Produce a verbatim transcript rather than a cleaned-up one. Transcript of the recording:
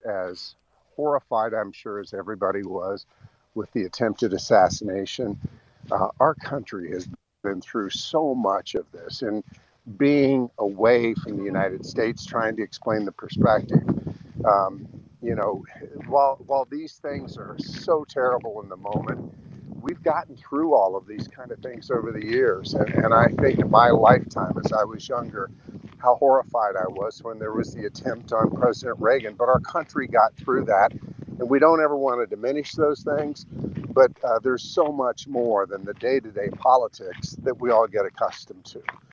as horrified, I'm sure, as everybody was with the attempted assassination. Uh, our country has been through so much of this, and being away from the United States, trying to explain the perspective. Um, you know, while while these things are so terrible in the moment, we've gotten through all of these kind of things over the years. And, and I think in my lifetime, as I was younger, how horrified I was when there was the attempt on President Reagan. But our country got through that. And we don't ever want to diminish those things. But uh, there's so much more than the day to day politics that we all get accustomed to.